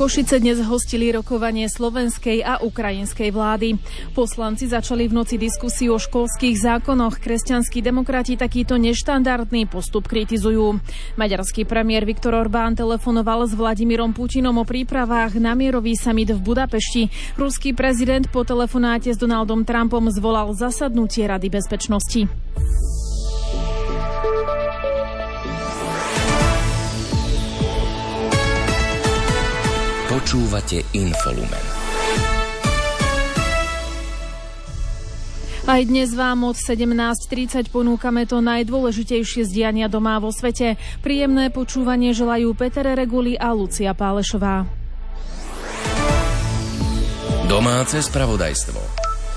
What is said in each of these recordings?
Košice dnes hostili rokovanie slovenskej a ukrajinskej vlády. Poslanci začali v noci diskusiu o školských zákonoch. Kresťanskí demokrati takýto neštandardný postup kritizujú. Maďarský premiér Viktor Orbán telefonoval s Vladimírom Putinom o prípravách na mierový summit v Budapešti. Ruský prezident po telefonáte s Donaldom Trumpom zvolal zasadnutie Rady bezpečnosti. Počúvate Infolumen. Aj dnes vám od 17:30 ponúkame to najdôležitejšie z diania doma vo svete. Príjemné počúvanie želajú Peter Reguli a Lucia Pálešová. Domáce spravodajstvo.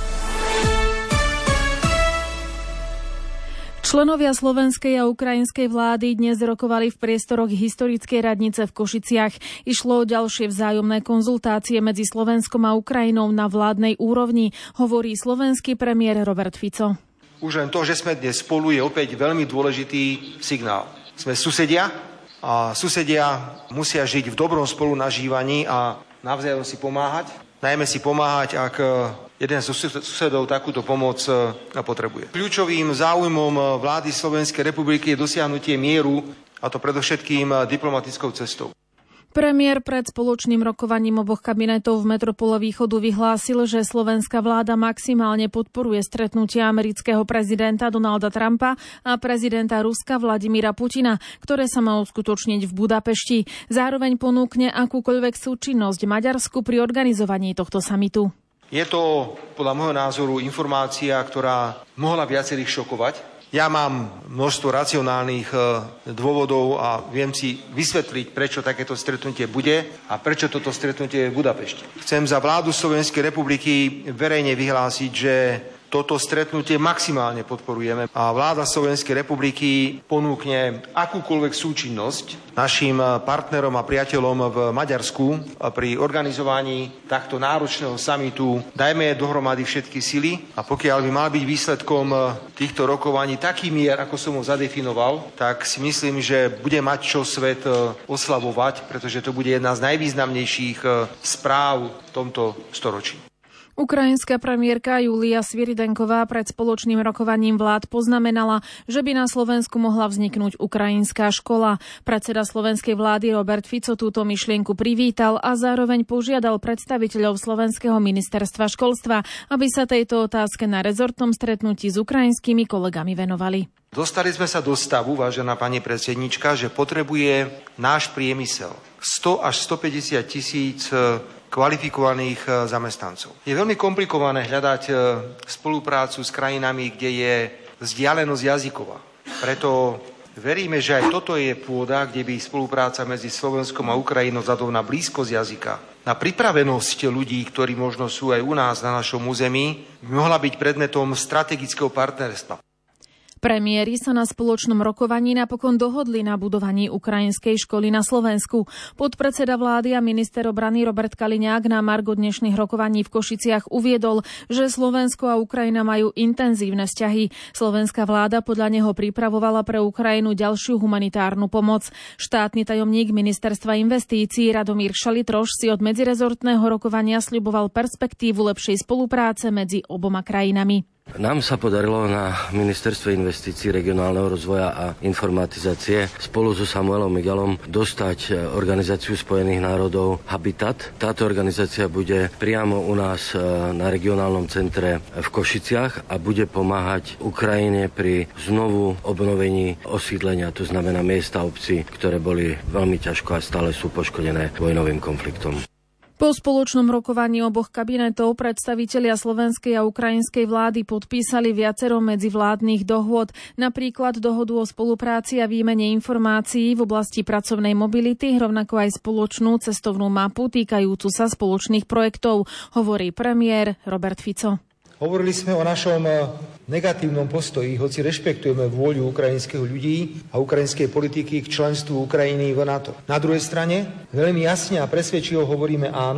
Členovia slovenskej a ukrajinskej vlády dnes rokovali v priestoroch historickej radnice v Košiciach. Išlo o ďalšie vzájomné konzultácie medzi Slovenskom a Ukrajinou na vládnej úrovni, hovorí slovenský premiér Robert Fico. Už len to, že sme dnes spolu, je opäť veľmi dôležitý signál. Sme susedia a susedia musia žiť v dobrom spolunažívaní a navzájom si pomáhať. Najmä si pomáhať, ak jeden z susedov takúto pomoc potrebuje. Kľúčovým záujmom vlády Slovenskej republiky je dosiahnutie mieru, a to predovšetkým diplomatickou cestou. Premiér pred spoločným rokovaním oboch kabinetov v metropole Východu vyhlásil, že slovenská vláda maximálne podporuje stretnutia amerického prezidenta Donalda Trumpa a prezidenta Ruska Vladimíra Putina, ktoré sa má uskutočniť v Budapešti. Zároveň ponúkne akúkoľvek súčinnosť Maďarsku pri organizovaní tohto samitu. Je to podľa môjho názoru informácia, ktorá mohla viacerých šokovať. Ja mám množstvo racionálnych dôvodov a viem si vysvetliť, prečo takéto stretnutie bude a prečo toto stretnutie je v Budapešti. Chcem za vládu Slovenskej republiky verejne vyhlásiť, že toto stretnutie maximálne podporujeme a vláda Slovenskej republiky ponúkne akúkoľvek súčinnosť našim partnerom a priateľom v Maďarsku pri organizovaní takto náročného samitu. Dajme dohromady všetky sily a pokiaľ by mal byť výsledkom týchto rokovaní taký mier, ako som ho zadefinoval, tak si myslím, že bude mať čo svet oslavovať, pretože to bude jedna z najvýznamnejších správ v tomto storočí. Ukrajinská premiérka Julia Sviridenková pred spoločným rokovaním vlád poznamenala, že by na Slovensku mohla vzniknúť ukrajinská škola. Predseda slovenskej vlády Robert Fico túto myšlienku privítal a zároveň požiadal predstaviteľov slovenského ministerstva školstva, aby sa tejto otázke na rezortnom stretnutí s ukrajinskými kolegami venovali. Dostali sme sa do stavu, vážená pani predsednička, že potrebuje náš priemysel 100 až 150 tisíc kvalifikovaných zamestnancov. Je veľmi komplikované hľadať spoluprácu s krajinami, kde je vzdialenosť jazyková. Preto veríme, že aj toto je pôda, kde by spolupráca medzi Slovenskom a Ukrajinou vzhľadom na blízkosť jazyka, na pripravenosť ľudí, ktorí možno sú aj u nás na našom území, by mohla byť predmetom strategického partnerstva. Premiéri sa na spoločnom rokovaní napokon dohodli na budovaní ukrajinskej školy na Slovensku. Podpredseda vlády a minister obrany Robert Kaliňák na margo dnešných rokovaní v Košiciach uviedol, že Slovensko a Ukrajina majú intenzívne vzťahy. Slovenská vláda podľa neho pripravovala pre Ukrajinu ďalšiu humanitárnu pomoc. Štátny tajomník ministerstva investícií Radomír Šalitroš si od medzirezortného rokovania sľuboval perspektívu lepšej spolupráce medzi oboma krajinami. Nám sa podarilo na Ministerstve investícií, regionálneho rozvoja a informatizácie spolu so Samuelom Migalom dostať Organizáciu spojených národov Habitat. Táto organizácia bude priamo u nás na regionálnom centre v Košiciach a bude pomáhať Ukrajine pri znovu obnovení osídlenia, to znamená miesta obcí, ktoré boli veľmi ťažko a stále sú poškodené vojnovým konfliktom. Po spoločnom rokovaní oboch kabinetov predstavitelia slovenskej a ukrajinskej vlády podpísali viacero medzivládnych dohôd, napríklad dohodu o spolupráci a výmene informácií v oblasti pracovnej mobility, rovnako aj spoločnú cestovnú mapu týkajúcu sa spoločných projektov, hovorí premiér Robert Fico. Hovorili sme o našom negatívnom postoji, hoci rešpektujeme vôľu ukrajinských ľudí a ukrajinskej politiky k členstvu Ukrajiny v NATO. Na druhej strane veľmi jasne a presvedčivo hovoríme áno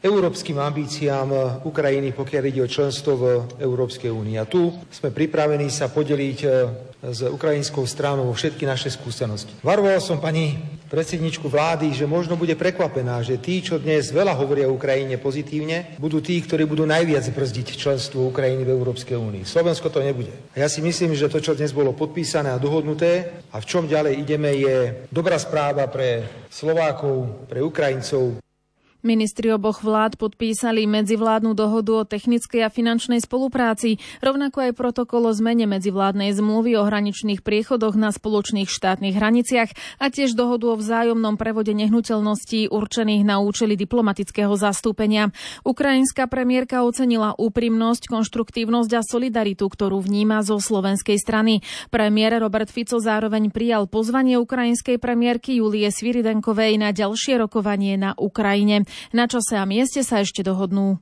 európskym ambíciám Ukrajiny, pokiaľ ide o členstvo v Európskej únii. A tu sme pripravení sa podeliť s ukrajinskou stranou všetky naše skúsenosti. Varoval som pani predsedničku vlády, že možno bude prekvapená, že tí, čo dnes veľa hovoria o Ukrajine pozitívne, budú tí, ktorí budú najviac brzdiť členstvo Ukrajiny v Európskej únii. Slovensko to nebude. A ja si myslím, že to, čo dnes bolo podpísané a dohodnuté a v čom ďalej ideme, je dobrá správa pre Slovákov, pre Ukrajincov. Ministri oboch vlád podpísali medzivládnu dohodu o technickej a finančnej spolupráci, rovnako aj protokol o zmene medzivládnej zmluvy o hraničných priechodoch na spoločných štátnych hraniciach a tiež dohodu o vzájomnom prevode nehnuteľností určených na účely diplomatického zastúpenia. Ukrajinská premiérka ocenila úprimnosť, konštruktívnosť a solidaritu, ktorú vníma zo slovenskej strany. Premiér Robert Fico zároveň prijal pozvanie ukrajinskej premiérky Julie Sviridenkovej na ďalšie rokovanie na Ukrajine. Na čase a mieste sa ešte dohodnú.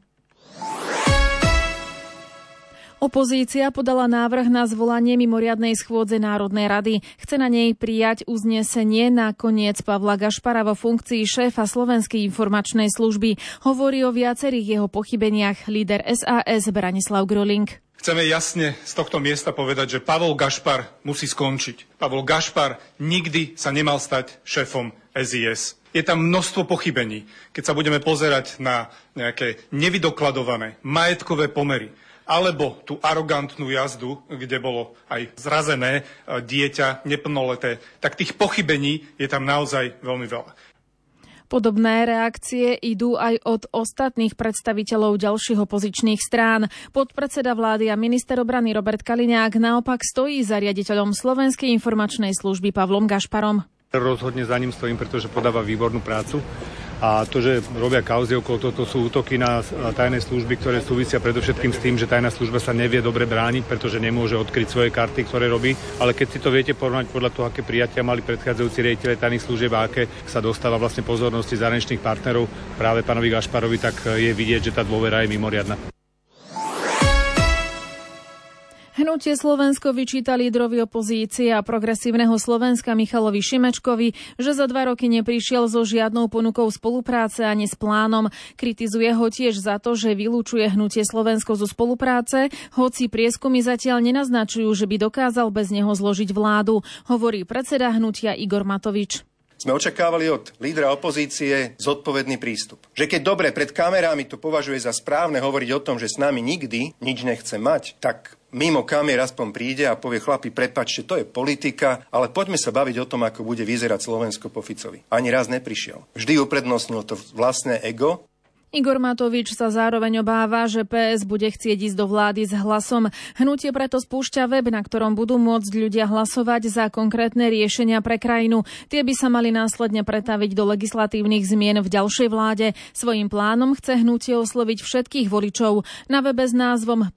Opozícia podala návrh na zvolanie mimoriadnej schôdze Národnej rady. Chce na nej prijať uznesenie na koniec Pavla Gašpara vo funkcii šéfa Slovenskej informačnej služby. Hovorí o viacerých jeho pochybeniach líder SAS Branislav Groling. Chceme jasne z tohto miesta povedať, že Pavol Gašpar musí skončiť. Pavol Gašpar nikdy sa nemal stať šéfom SIS. Je tam množstvo pochybení, keď sa budeme pozerať na nejaké nevydokladované majetkové pomery, alebo tú arogantnú jazdu, kde bolo aj zrazené dieťa neplnoleté, tak tých pochybení je tam naozaj veľmi veľa. Podobné reakcie idú aj od ostatných predstaviteľov ďalších opozičných strán. Podpredseda vlády a minister obrany Robert Kaliňák naopak stojí za riaditeľom Slovenskej informačnej služby Pavlom Gašparom. Rozhodne za ním stojím, pretože podáva výbornú prácu. A to, že robia kauzy okolo toho, to sú útoky na tajné služby, ktoré súvisia predovšetkým s tým, že tajná služba sa nevie dobre brániť, pretože nemôže odkryť svoje karty, ktoré robí. Ale keď si to viete porovnať podľa toho, aké prijatia mali predchádzajúci riaditeľe tajných služieb a aké sa dostáva vlastne pozornosti zahraničných partnerov práve pánovi Gašparovi, tak je vidieť, že tá dôvera je mimoriadna. Hnutie Slovensko vyčíta lídrovi opozície a Progresívneho Slovenska Michalovi Šimečkovi, že za 2 roky neprišiel so žiadnou ponukou spolupráce ani s plánom. Kritizuje ho tiež za to, že vylúčuje Hnutie Slovensko zo spolupráce, hoci prieskumy zatiaľ nenaznačujú, že by dokázal bez neho zložiť vládu, hovorí predseda hnutia Igor Matovič. Sme očakávali od lídra opozície zodpovedný prístup. Že keď dobre pred kamerami to považuje za správne hovoriť o tom, že s nami nikdy nič nechce mať, tak mimo kamier aspoň príde a povie: chlapi, prepáčte, to je politika, ale poďme sa baviť o tom, ako bude vyzerať Slovensko po Ficovi. Ani raz neprišiel. Vždy uprednostnil to vlastné ego. Igor Matovič sa zároveň obáva, že PS bude chcieť ísť do vlády s Hlasom. Hnutie preto spúšťa web, na ktorom budú môcť ľudia hlasovať za konkrétne riešenia pre krajinu. Tie by sa mali následne pretaviť do legislatívnych zmien v ďalšej vláde. Svojím plánom chce hnutie osloviť všetkých voličov. Na webe s názvom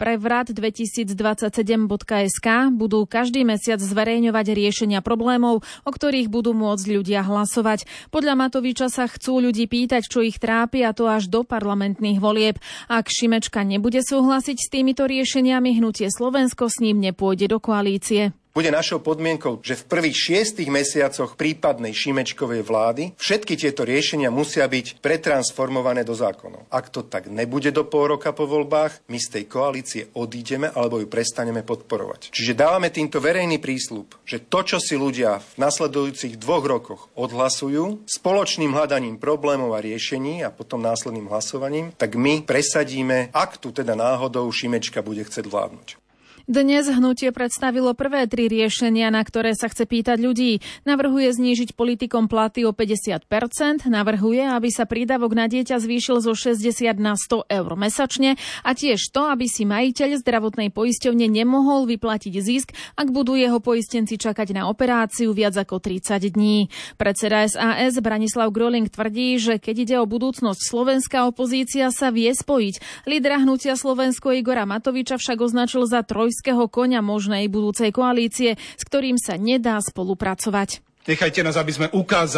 prevrat2027.sk budú každý mesiac zverejňovať riešenia problémov, o ktorých budú môcť ľudia hlasovať. Podľa Matoviča sa chcú ľudí pýtať, čo ich trápi, a to až do parlamentných volieb. Ak Šimečka nebude súhlasiť s týmito riešeniami, Hnutie Slovensko s ním nepôjde do koalície. Bude našou podmienkou, že v prvých 6 mesiacoch prípadnej Šimečkovej vlády všetky tieto riešenia musia byť pretransformované do zákonov. Ak to tak nebude do pol roka po voľbách, my z tej koalície odídeme alebo ju prestaneme podporovať. Čiže dávame týmto verejný prísľub, že to, čo si ľudia v nasledujúcich 2 rokoch odhlasujú, spoločným hľadaním problémov a riešení a potom následným hlasovaním, tak my presadíme, ak tu teda náhodou Šimečka bude chcieť vládnuť. Dnes hnutie predstavilo prvé 3 riešenia, na ktoré sa chce pýtať ľudí. Navrhuje znížiť politikom platy o 50%, navrhuje, aby sa prídavok na dieťa zvýšil zo 60 na 100 eur mesačne a tiež to, aby si majiteľ zdravotnej poisťovne nemohol vyplatiť zisk, ak budú jeho poistenci čakať na operáciu viac ako 30 dní. Predseda SAS Branislav Groling tvrdí, že keď ide o budúcnosť Slovenska, opozícia sa vie spojiť. Lídra hnutia Slovensko Igora Matoviča však označil za koňa možnej budúcej koalície, s ktorým sa nedá spolupracovať. Nechajte nás, aby sme ukázali,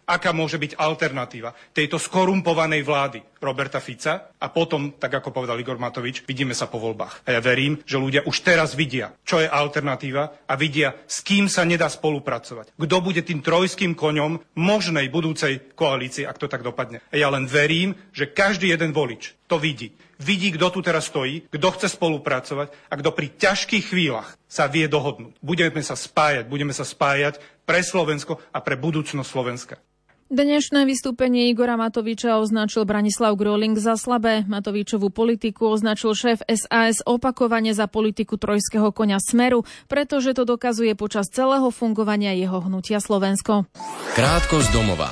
aká môže byť alternatíva tejto skorumpovanej vlády Roberta Fica a potom, tak ako povedal Igor Matovič, vidíme sa po voľbách. A ja verím, že ľudia už teraz vidia, čo je alternatíva a vidia, s kým sa nedá spolupracovať. Kto bude tým trojským koňom možnej budúcej koalície, ak to tak dopadne. A ja len verím, že každý jeden volič to vidí. Vidí, kto tu teraz stojí, kto chce spolupracovať a kto pri ťažkých chvíľach sa vie dohodnúť. Budeme sa spájať pre Slovensko a pre budúcnosť Slovenska. Dnešné vystúpenie Igora Matoviča označil Branislav Gröling za slabé. Matovičovú politiku označil šéf SAS opakovane za politiku trojského koňa Smeru, pretože to dokazuje počas celého fungovania jeho hnutia Slovensko. Krátko z domova.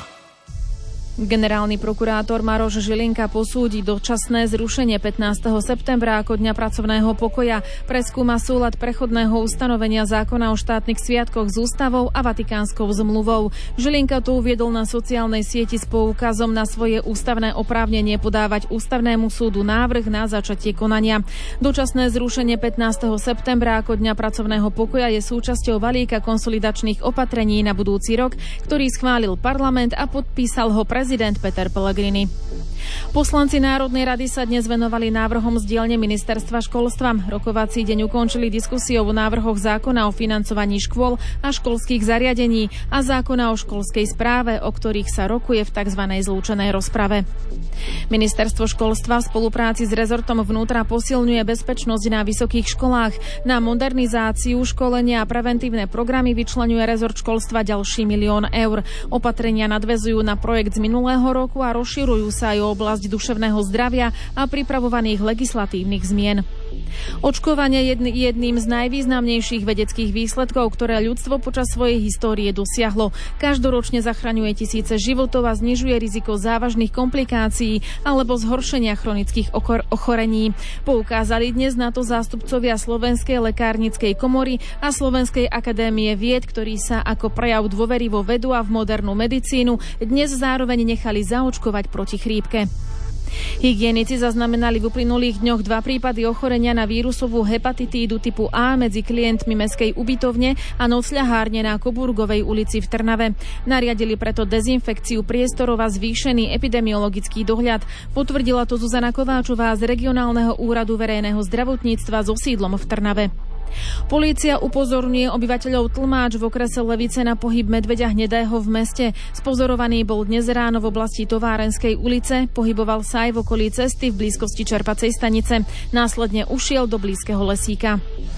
Generálny prokurátor Maroš Žilinka posúdi dočasné zrušenie 15. septembra ako dňa pracovného pokoja. Preskúma súlad prechodného ustanovenia zákona o štátnych sviatkoch s ústavou a Vatikánskou zmluvou. Žilinka to uviedol na sociálnej sieti s poukazom na svoje ústavné oprávnenie podávať ústavnému súdu návrh na začatie konania. Dočasné zrušenie 15. septembra ako dňa pracovného pokoja je súčasťou balíka konsolidačných opatrení na budúci rok, ktorý schválil parlament a podpísal ho prezident Peter Pellegrini. Poslanci Národnej rady sa dnes venovali návrhom z dielne Ministerstva školstva. Rokovací deň ukončili diskusiou o návrhoch zákona o financovaní škôl a školských zariadení a zákona o školskej správe, o ktorých sa rokuje v tzv. Zlúčenej rozprave. Ministerstvo školstva v spolupráci s rezortom vnútra posilňuje bezpečnosť na vysokých školách. Na modernizáciu, školenia a preventívne programy vyčleňuje rezort školstva ďalší 1 000 000 eur. Opatrenia nadväzujú na projekt z minulého roku a rozširujú sa aj o oblasť duševného zdravia a pripravovaných legislatívnych zmien. Očkovanie je jedným z najvýznamnejších vedeckých výsledkov, ktoré ľudstvo počas svojej histórie dosiahlo. Každoročne zachraňuje tisíce životov a znižuje riziko závažných komplikácií alebo zhoršenia chronických ochorení. Poukázali dnes na to zástupcovia Slovenskej lekárnickej komory a Slovenskej akadémie vied, ktorí sa ako prejav dôvery vo vedu a v modernú medicínu dnes zároveň nechali zaočkovať proti chrípke. Hygienici zaznamenali v uplynulých dňoch 2 prípady ochorenia na vírusovú hepatitídu typu A medzi klientmi mestskej ubytovne a nocľahárne na Koburgovej ulici v Trnave. Nariadili preto dezinfekciu priestorov a zvýšený epidemiologický dohľad. Potvrdila to Zuzana Kováčová z Regionálneho úradu verejného zdravotníctva so sídlom v Trnave. Polícia upozorňuje obyvateľov Tlmáč v okrese Levice na pohyb medveďa hnedého v meste. Spozorovaný bol dnes ráno v oblasti Továrenskej ulice, pohyboval sa aj v okolí cesty v blízkosti čerpacej stanice. Následne ušiel do blízkeho lesíka.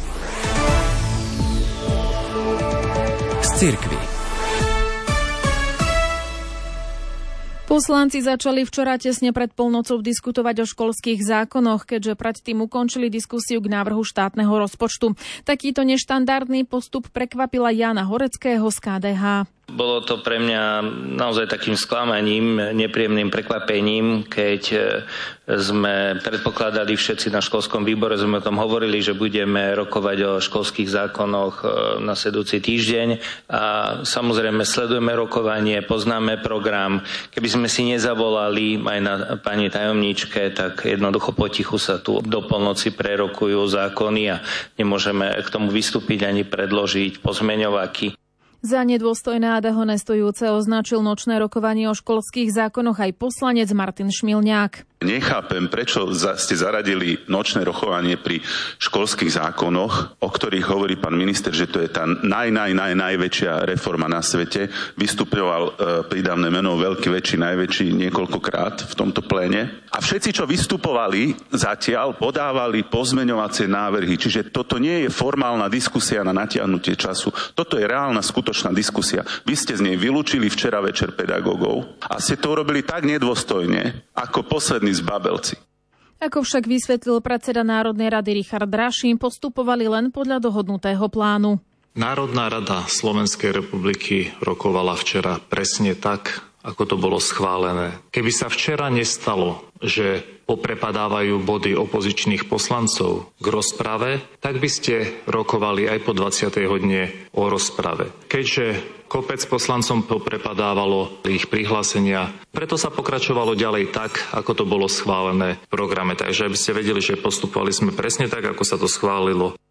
Z cirkvi. Poslanci začali včera tesne pred polnocou diskutovať o školských zákonoch, keďže predtým ukončili diskusiu k návrhu štátneho rozpočtu. Takýto neštandardný postup prekvapila Jána Horeckého z KDH. Bolo to pre mňa naozaj takým sklamaním, nepríjemným prekvapením, keď sme predpokladali všetci na školskom výbore, sme o tom hovorili, že budeme rokovať o školských zákonoch nasledujúci týždeň a samozrejme sledujeme rokovanie, poznáme program. Keby sme si nezavolali aj na pani tajomníčke, tak jednoducho potichu sa tu do polnoci prerokujú zákony a nemôžeme k tomu vystúpiť ani predložiť pozmeňovaky. Za nedôstojné a dehonestujúce označil nočné rokovanie o školských zákonoch aj poslanec Martin Šmilňák. Nechápem, prečo ste zaradili nočné rokovanie pri školských zákonoch, o ktorých hovorí pán minister, že to je tá najväčšia reforma na svete. Vystupoval prídavné meno veľký, väčší, najväčší niekoľkokrát v tomto pléne. A všetci, čo vystupovali zatiaľ, podávali pozmeňovacie návrhy. Čiže toto nie je formálna diskusia na natiahnutie času. Toto je reálna, skutočná diskusia. Vy ste z nej vylúčili včera večer pedagógov a ste to urobili tak nedôstojne, ako posledný zbabelci. Ako však vysvetlil predseda Národnej rady Richard Rašín, postupovali len podľa dohodnutého plánu. Národná rada Slovenskej republiky rokovala včera presne tak, ako to bolo schválené. Keby sa včera nestalo, že poprepadávajú body opozičných poslancov k rozprave, tak by ste rokovali aj po 20. hodine o rozprave. Keďže kopec poslancom poprepadávalo ich prihlásenia, preto sa pokračovalo ďalej tak, ako to bolo schválené v programe. Takže aby ste vedeli, že postupovali sme presne tak, ako sa to schválilo.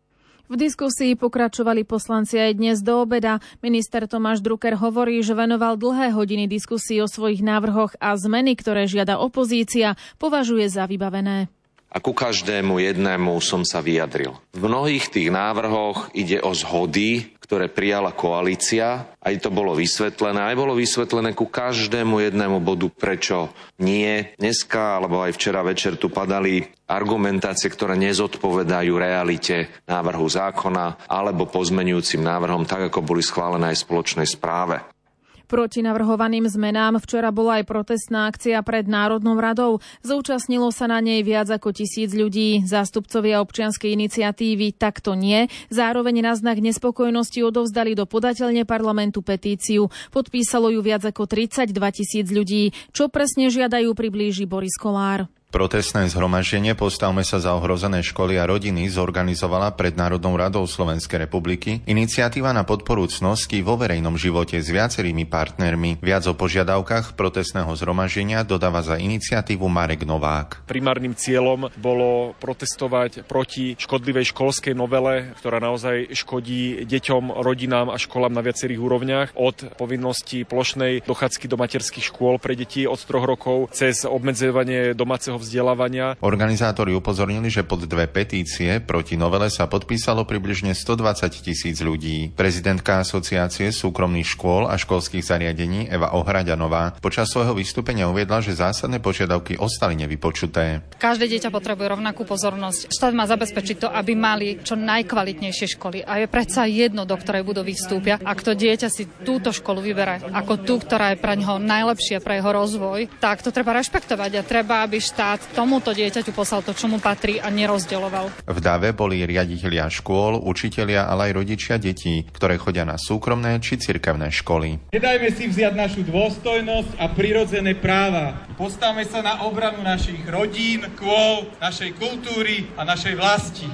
V diskusii pokračovali poslanci aj dnes do obeda. Minister Tomáš Drucker hovorí, že venoval dlhé hodiny diskusii o svojich návrhoch a zmeny, ktoré žiada opozícia, považuje za vybavené. A ku každému jednému som sa vyjadril. V mnohých tých návrhoch ide o zhody, ktoré prijala koalícia. Aj to bolo vysvetlené. Aj bolo vysvetlené ku každému jednému bodu, prečo nie. Dneska alebo aj včera večer tu padali argumentácie, ktoré nezodpovedajú realite návrhu zákona alebo pozmeňujúcim návrhom, tak ako boli schválené aj v spoločnej správe. Proti navrhovaným zmenám včera bola aj protestná akcia pred Národnou radou. Zúčastnilo sa na nej viac ako 1000 ľudí. Zástupcovia občianskej iniciatívy Takto nie zároveň na znak nespokojnosti odovzdali do podateľne parlamentu petíciu. Podpísalo ju viac ako 32 000 ľudí. Čo presne žiadajú, priblíži Boris Kolár. Protestné zhromaždenie Postavme sa za ohrozené školy a rodiny zorganizovala pred Národnou radou Slovenskej republiky iniciatíva na podporu cnosti vo verejnom živote s viacerými partnermi. Viac o požiadavkách protestného zhromaždenia dodáva za iniciatívu Marek Novák. Primárnym cieľom bolo protestovať proti škodlivej školskej novele, ktorá naozaj škodí deťom, rodinám a školám na viacerých úrovniach, od povinnosti plošnej dochádzky do materských škôl pre deti od 3 rokov cez obmedzovanie domáceho vzdelávania. Organizátori upozornili, že pod 2 petície proti novele sa podpísalo približne 120 000 ľudí. Prezidentka Asociácie súkromných škôl a školských zariadení Eva Ohraďanová počas svojho vystúpenia uviedla, že zásadné požiadavky ostali nevypočuté. Každé dieťa potrebuje rovnakú pozornosť. Štát má zabezpečiť to, aby mali čo najkvalitnejšie školy. A je predsa jedno, do ktorej budovy vstúpia. Ak to dieťa si túto školu vyberá ako tú, ktorá je pre neho najlepšia pre jeho rozvoj, tak to treba rešpektovať a treba, aby štát tomuto dieťaťu poslal to, čo mu patrí a nerozdeľoval. V dave boli riaditelia škôl, učitelia, ale aj rodičia detí, ktoré chodia na súkromné či cirkevné školy. Nedajme si vziať našu dôstojnosť a prirodzené práva. Postavme sa na obranu našich rodín, škôl, našej kultúry a našej vlasti.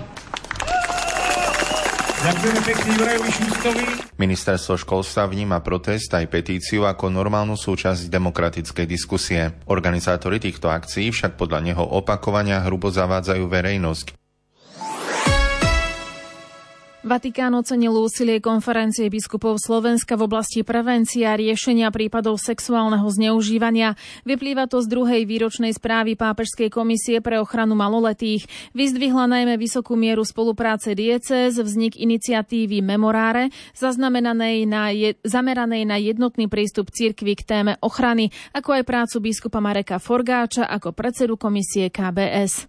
Ďakujeme pekne Jurajovi Šustovi. Ministerstvo školstva vníma protest aj petíciu ako normálnu súčasť demokratickej diskusie. Organizátori týchto akcií však podľa neho opakovania hrubo zavádzajú verejnosť. Vatikán ocenil úsilie konferencie biskupov Slovenska v oblasti prevencie a riešenia prípadov sexuálneho zneužívania. Vyplýva to z 2. výročnej správy Pápežskej komisie pre ochranu maloletých. Vyzdvihla najmä vysokú mieru spolupráce diecéz, vznik iniciatívy Memoráre, zameranej na jednotný prístup cirkvi k téme ochrany, ako aj prácu biskupa Mareka Forgáča ako predsedu komisie KBS.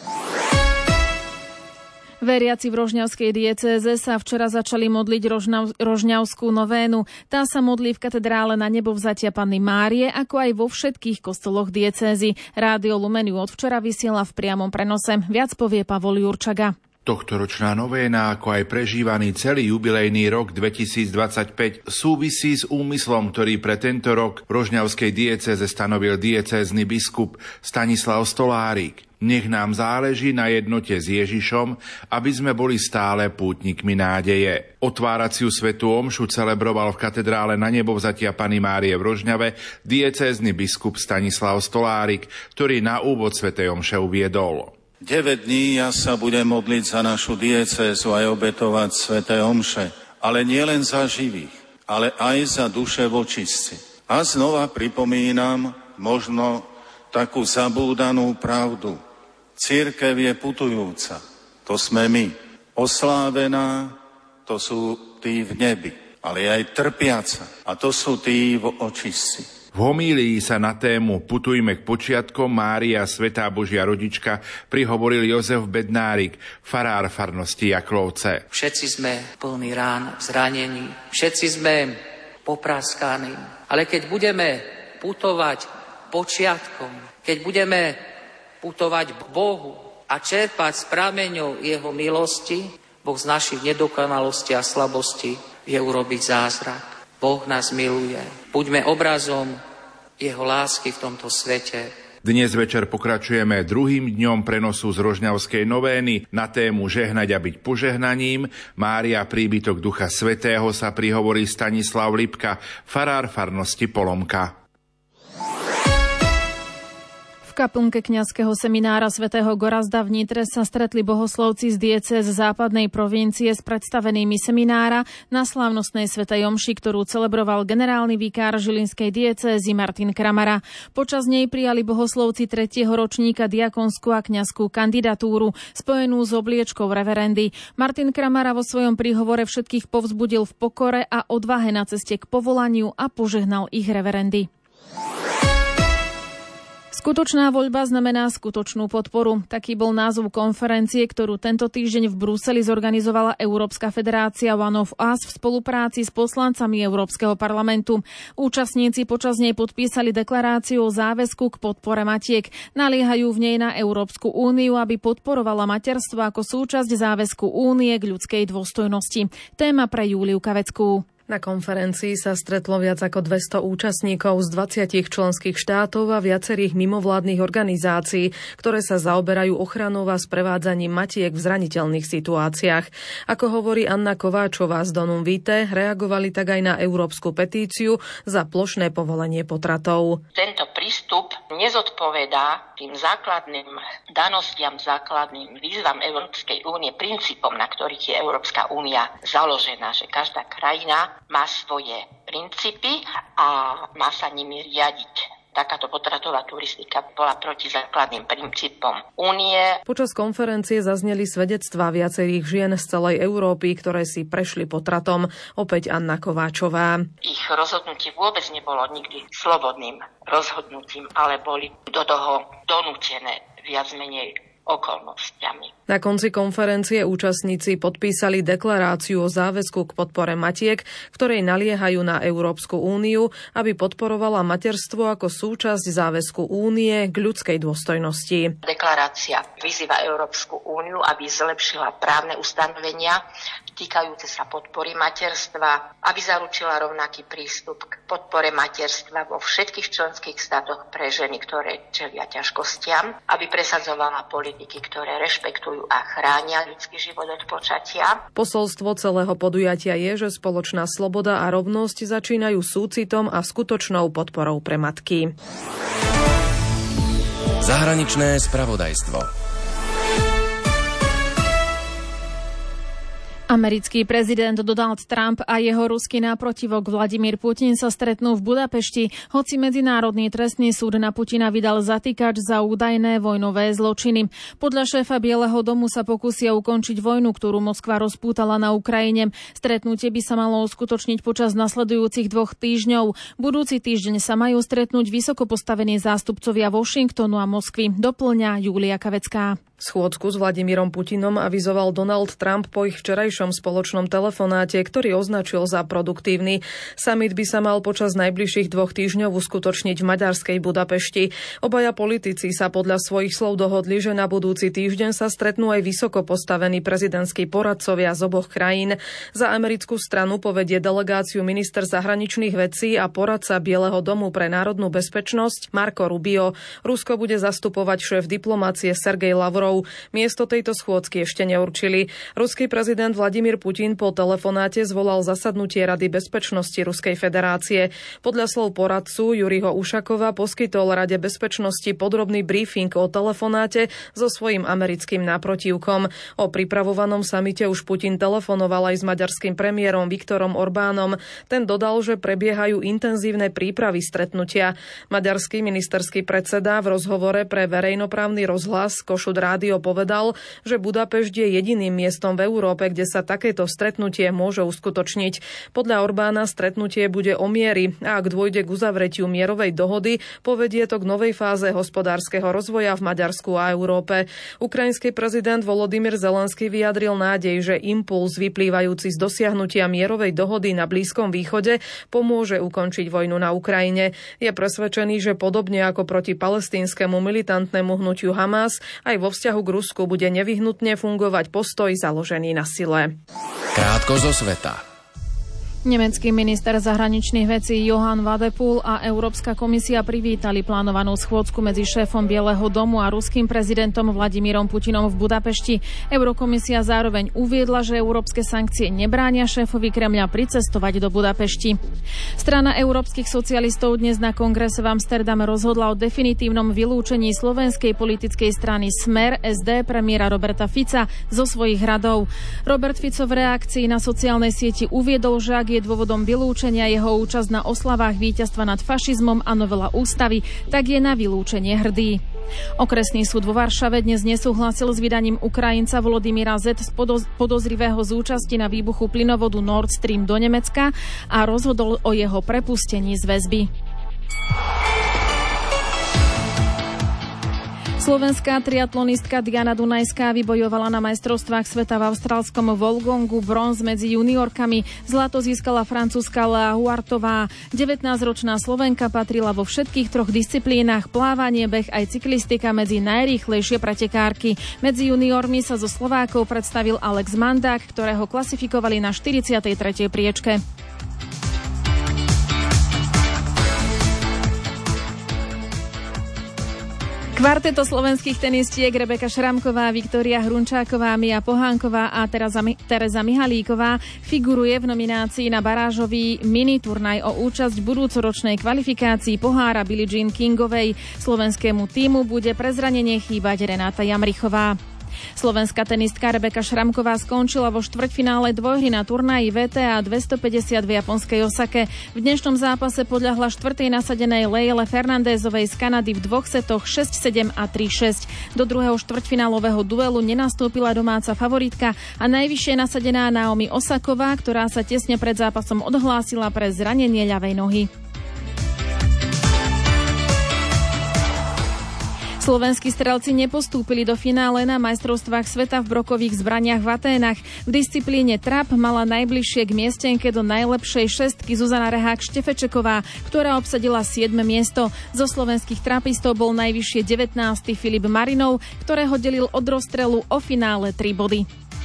Veriaci v rožňavskej diecéze sa včera začali modliť rožňavskú novénu. Tá sa modlí v katedrále Na nebovzatia Panny Márie, ako aj vo všetkých kostoloch diecézy. Rádio Lumen ju od včera vysiela v priamom prenose. Viac povie Pavol Jurčaga. Tohtoročná novéna, ako aj prežívaný celý jubilejný rok 2025, súvisí s úmyslom, ktorý pre tento rok v rožňavskej diecéze stanovil diecézny biskup Stanislav Stolárik. Nech nám záleží na jednote s Ježišom, aby sme boli stále pútnikmi nádeje. Otváraciu svätú omšu celebroval v katedrále Na nebovzatia Panny Márie v Rožňave diecézny biskup Stanislav Stolárik, ktorý na úvod svätej omše uviedol. 9 dní ja sa budem modliť za našu diecézu aj obetovať sväté omše, ale nie len za živých, ale aj za duše vočistci. A znova pripomínam možno takú zabúdanú pravdu. Cirkev je putujúca, to sme my. Oslávená, to sú tí v nebi, ale aj trpiaca, a to sú tí v očistci. V homílii sa na tému Putujme k počiatkom Mária, Svätá Božia rodička, prihovoril Jozef Bednárik, farár farnosti Jaklovce. Všetci sme plní rán, zranení, všetci sme popraskaní, ale keď budeme putovať počiatkom, keď budeme putovať k Bohu a čerpať z prameňov jeho milosti, Boh z našich nedokonalostí a slabostí vie urobiť zázrak. Boh nás miluje. Buďme obrazom jeho lásky v tomto svete. Dnes večer pokračujeme druhým dňom prenosu z rožňavskej novény na tému Žehnať a byť požehnaním. Mária, príbytok Ducha Svätého, sa prihovorí Stanislav Lipka, farár farnosti Polomka. V kaplnke kňazského seminára svätého Gorazda v Nitre sa stretli bohoslovci z diecéz západnej provincie s predstavenými seminára na slávnostnej svätej omši, ktorú celebroval generálny vikár žilinskej diecézy Martin Kramara. Počas nej prijali bohoslovci 3. ročníka diakonskú a kňazskú kandidatúru spojenú s obliečkou reverendy. Martin Kramara vo svojom príhovore všetkých povzbudil v pokore a odvahe na ceste k povolaniu a požehnal ich reverendy. Skutočná voľba znamená skutočnú podporu. Taký bol názov konferencie, ktorú tento týždeň v Bruseli zorganizovala Európska federácia One of Us v spolupráci s poslancami Európskeho parlamentu. Účastníci počas nej podpísali deklaráciu o záväzku k podpore matiek. Naliehajú v nej na Európsku úniu, aby podporovala materstvo ako súčasť záväzku únie k ľudskej dôstojnosti. Téma pre Júliu Kaveckú. Na konferencii sa stretlo viac ako 200 účastníkov z 20 členských štátov a viacerých mimovládnych organizácií, ktoré sa zaoberajú ochranou a sprevádzaním matiek v zraniteľných situáciách. Ako hovorí Anna Kováčová z Donum Vitae, reagovali tak aj na európsku petíciu za plošné povolenie potratov. Tento prístup nezodpovedá tým základným danostiam, základným výzvam Európskej únie, princípom, na ktorých je Európska únia založená, že každá krajina má svoje princípy a má sa nimi riadiť. Takáto potratová turistika bola proti základným princípom únie. Počas konferencie zazneli svedectvá viacerých žien z celej Európy, ktoré si prešli potratom. Opäť Anna Kováčová. Ich rozhodnutie vôbec nebolo nikdy slobodným rozhodnutím, ale boli do toho donútené viac menej okolnostiami. Na konci konferencie účastníci podpísali deklaráciu o záväzku k podpore matiek, ktorej naliehajú na Európsku úniu, aby podporovala materstvo ako súčasť záväzku únie k ľudskej dôstojnosti. Deklarácia vyzýva Európsku úniu, aby zlepšila právne ustanovenia týkajúce sa podpory materstva, aby zaručila rovnaký prístup k podpore materstva vo všetkých členských štátoch pre ženy, ktoré čelia ťažkostiam, aby presadzovala politiky, ktoré rešpektujú a chránia ľudský život od počatia. Posolstvo celého podujatia je, že spoločná sloboda a rovnosť začínajú súcitom a skutočnou podporou pre matky. Zahraničné spravodajstvo. Americký prezident Donald Trump a jeho ruský náprotivok Vladimír Putin sa stretnú v Budapešti, hoci Medzinárodný trestný súd na Putina vydal zatýkač za údajné vojnové zločiny. Podľa šéfa Bieleho domu sa pokúsia ukončiť vojnu, ktorú Moskva rozpútala na Ukrajine. Stretnutie by sa malo uskutočniť počas nasledujúcich 2 týždňov. Budúci týždeň sa majú stretnúť vysoko postavení zástupcovia Washingtonu a Moskvy, doplňa Júlia Kavecká. Schôdzku s Vladimírom Putinom avizoval Donald Trump po ich včerajšom spoločnom telefonáte, ktorý označil za produktívny. Summit by sa mal počas najbližších 2 týždňov uskutočniť v maďarskej Budapešti. Obaja politici sa podľa svojich slov dohodli, že na budúci týždeň sa stretnú aj vysoko postavení prezidentskí poradcovia z oboch krajín. Za americkú stranu povedie delegáciu minister zahraničných vecí a poradca Bieleho domu pre národnú bezpečnosť Marco Rubio. Rusko bude zastupovať šéf diplomácie Sergej Lavrov. Miesto tejto schôdzky ešte neurčili. Ruský prezident Vladimír Putin po telefonáte zvolal zasadnutie Rady bezpečnosti Ruskej federácie. Podľa slov poradcu Juriho Ušakova poskytol Rade bezpečnosti podrobný briefing o telefonáte so svojím americkým náprotivkom. O pripravovanom samite už Putin telefonoval aj s maďarským premiérom Viktorom Orbánom. Ten dodal, že prebiehajú intenzívne prípravy stretnutia. Maďarský ministerský predseda v rozhovore pre verejnoprávny rozhlas Kossuth Rádio povedal, že Budapešť je jediným miestom v Európe, kde sa takéto stretnutie môže uskutočniť. Podľa Orbána stretnutie bude o miery a ak dôjde k uzavretiu mierovej dohody, povedie to k novej fáze hospodárskeho rozvoja v Maďarsku a Európe. Ukrajinský prezident Volodymyr Zelenský vyjadril nádej, že impuls vyplývajúci z dosiahnutia mierovej dohody na Blízkom východe pomôže ukončiť vojnu na Ukrajine. Je presvedčený, že podobne ako proti palestínskemu militantnému hnutiu Hamas, aj vo vzťahu k Rusku bude nevyhnutne fungovať postoj založený na sile. Krátko zo sveta. Nemecký minister zahraničných vecí Johann Wadephul a Európska komisia privítali plánovanú schôdzku medzi šéfom Bieleho domu a ruským prezidentom Vladimírom Putinom v Budapešti. Eurokomisia zároveň uviedla, že európske sankcie nebránia šéfovi Kremľa pricestovať do Budapešti. Strana európskych socialistov dnes na kongrese v Amsterdame rozhodla o definitívnom vylúčení slovenskej politickej strany Smer SD premiéra Roberta Fica zo svojich radov. Robert Fico v reakcii na sociálnej sieti uviedol, že ak je dôvodom vylúčenia jeho účasť na oslavách víťazstva nad fašizmom a novela ústavy, tak je na vylúčenie hrdý. Okresný súd vo Varšave dnes nesúhlasil s vydaním Ukrajinca Volodymyra Z z podozrivého z účasti na výbuchu plynovodu Nord Stream do Nemecka a rozhodol o jeho prepustení z väzby. Slovenská triatlonistka Diana Dunajská vybojovala na majstrovstvách sveta v austrálskom Wollongongu bronz medzi juniorkami. Zlato získala francúzska Lea Huartová. 19-ročná Slovenka patrila vo všetkých troch disciplínach plávanie, beh aj cyklistika medzi najrýchlejšie pretekárky. Medzi juniormi sa zo Slovákov predstavil Alex Mandák, ktorého klasifikovali na 43. priečke. Kvarteto slovenských tenistiek Rebeka Šramková, Viktória Hrunčáková, Mia Pohánková a Tereza Mihalíková figuruje v nominácii na barážový mini-turnaj o účasť v budúcoročnej kvalifikácii pohára Billie Jean Kingovej. Slovenskému tímu bude pre zranenie chýbať Renáta Jamrichová. Slovenská tenistka Rebeka Šramková skončila vo štvrťfinále dvojhry na turnaji VTA 250 v japonskej Osake. V dnešnom zápase podľahla štvrtej nasadenej Leile Fernandezovej z Kanady v dvoch setoch 6-7 a 3-6. Do druhého štvrťfinálového duelu nenastúpila domáca favoritka a najvyššie nasadená Naomi Osaková, ktorá sa tesne pred zápasom odhlásila pre zranenie ľavej nohy. Slovenskí strelci nepostúpili do finále na majstrovstvách sveta v brokových zbraniach v Aténach. V disciplíne trap mala najbližšie k miestenke do najlepšej šestky Zuzana Rehák-Štefečeková, ktorá obsadila 7. miesto. Zo slovenských trapistov bol najvyššie 19. Filip Marinov, ktorého delil od rozstrelu o finále 3 body.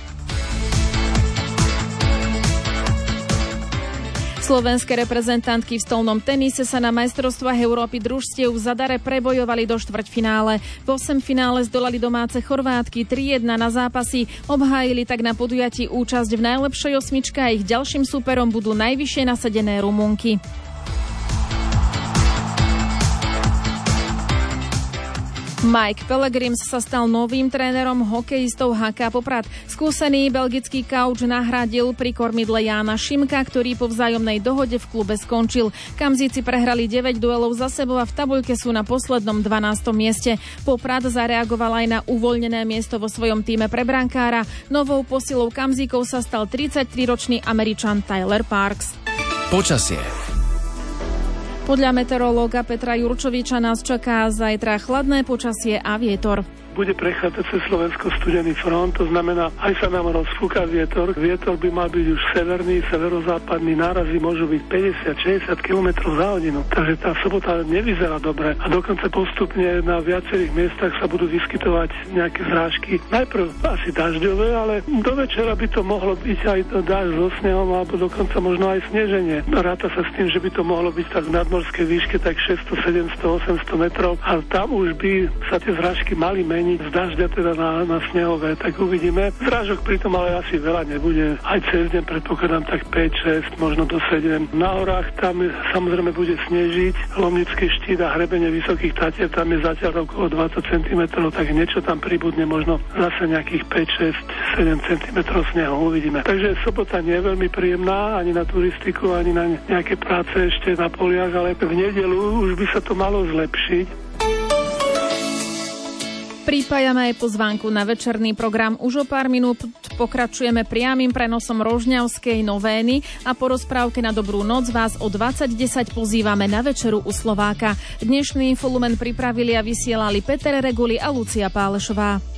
Slovenské reprezentantky v stolnom tenise sa na majstrovstvách Európy družstiev v Zadare prebojovali do štvrťfinále. V 8-finále zdolali domáce Chorvátky 3-1 na zápasy, obhájili tak na podujatí účasť v najlepšej osmičke a ich ďalším súperom budú najvyššie nasadené Rumunky. Mike Pellegrims sa stal novým trénerom hokejistov HK Poprad. Skúsený belgický kauč nahradil pri kormidle Jána Šimka, ktorý po vzájomnej dohode v klube skončil. Kamzíci prehrali 9 duelov za sebou a v tabuľke sú na poslednom 12. mieste. Poprad zareagoval aj na uvoľnené miesto vo svojom tíme pre brankára. Novou posilou Kamzíkov sa stal 33-ročný Američan Tyler Parks. Počasie. Podľa meteorológa Petra Jurčoviča nás čaká zajtra chladné počasie a vietor. Bude prechádzať cez Slovensko studený front, to znamená, aj sa nám rozfúka vietor. Vietor by mal byť už severný, severozápadný, nárazy môžu byť 50-60 km za hodinu. Takže tá sobota nevyzerá dobre a dokonca postupne na viacerých miestach sa budú vyskytovať nejaké zrážky. Najprv asi dažďové, ale do večera by to mohlo byť aj dážď so snehom alebo dokonca možno aj sneženie. Ráta sa s tým, že by to mohlo byť tak v nadmorskej výške tak 600, 700, 800 metrov a tam už by sa tie zrážky mali meniť z dažďa teda na snehové, tak uvidíme. Zrážok pritom ale asi veľa nebude. Aj cez deň predpokladám tak 5, 6, možno do 7. Na horách tam samozrejme bude snežiť. Lomnický štít a hrebenie Vysokých Tatier, tam je zatiaľ okolo 20 cm, tak niečo tam pribudne, možno zase nejakých 5, 6, 7 cm snehu, uvidíme. Takže sobota nie je veľmi príjemná ani na turistiku, ani na nejaké práce ešte na poliach, ale v nedeľu už by sa to malo zlepšiť. Pripájame aj pozvánku na večerný program. Už o pár minút pokračujeme priamym prenosom rožňavskej novény a po rozprávke na dobrú noc vás o 20:10 pozývame na večeru u Slováka. Dnešný Infolumen pripravili a vysielali Peter Reguli a Lucia Pálešová.